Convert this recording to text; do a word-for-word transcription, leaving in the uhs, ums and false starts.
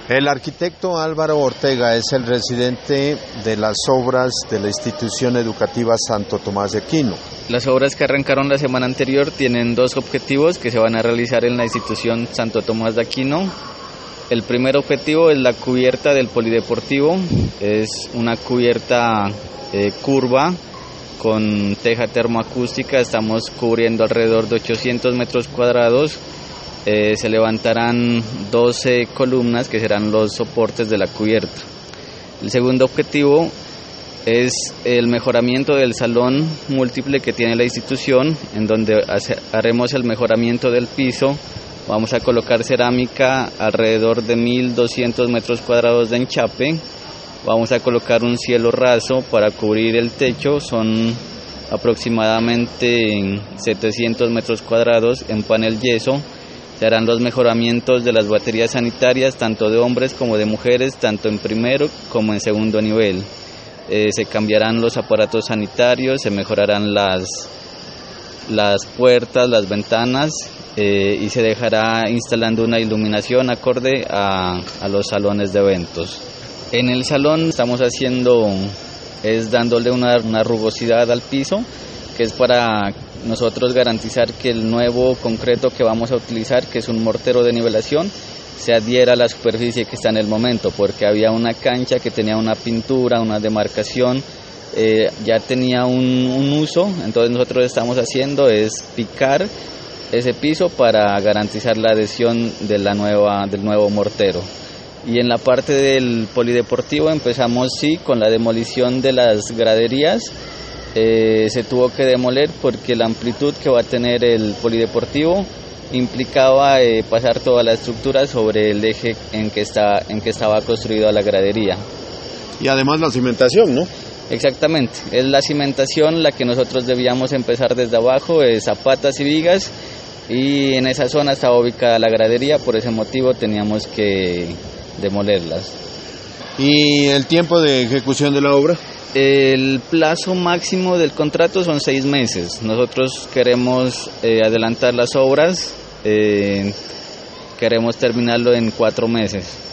El arquitecto Álvaro Ortega es el residente de las obras de la institución educativa Santo Tomás de Aquino. Las obras que arrancaron la semana anterior tienen dos objetivos que se van a realizar en la institución Santo Tomás de Aquino. El primer objetivo es la cubierta del polideportivo, es una cubierta eh, curva con teja termoacústica, estamos cubriendo alrededor de ochocientos metros cuadrados. Eh, se levantarán doce columnas que serán los soportes de la cubierta. El segundo objetivo es el mejoramiento del salón múltiple que tiene la institución, en donde hace, haremos el mejoramiento del piso. Vamos a colocar cerámica alrededor de mil doscientos metros cuadrados de enchape. Vamos a colocar un cielo raso para cubrir el techo, son aproximadamente setecientos metros cuadrados en panel yeso. Se harán los mejoramientos de las baterías sanitarias, tanto de hombres como de mujeres, tanto en primero como en segundo nivel. Eh, se cambiarán los aparatos sanitarios, se mejorarán las, las puertas, las ventanas eh, y se dejará instalando una iluminación acorde a, a los salones de eventos. En el salón estamos haciendo, es dándole una, una rugosidad al piso, que es para nosotros garantizar que el nuevo concreto que vamos a utilizar, que es un mortero de nivelación, se adhiera a la superficie que está en el momento, porque había una cancha que tenía una pintura, una demarcación, eh, ya tenía un, un uso, entonces nosotros lo que estamos haciendo es picar ese piso para garantizar la adhesión de la nueva, del nuevo mortero. Y en la parte del polideportivo empezamos sí con la demolición de las graderías. Eh, se tuvo que demoler porque la amplitud que va a tener el polideportivo implicaba eh, pasar toda la estructura sobre el eje en que, está, en que estaba construida la gradería. Y además la cimentación, ¿no? Exactamente, es la cimentación la que nosotros debíamos empezar desde abajo, eh, zapatas y vigas, y en esa zona estaba ubicada la gradería, por ese motivo teníamos que demolerlas. ¿Y el tiempo de ejecución de la obra? El plazo máximo del contrato son seis meses. Nosotros queremos eh, adelantar las obras, eh, queremos terminarlo en cuatro meses.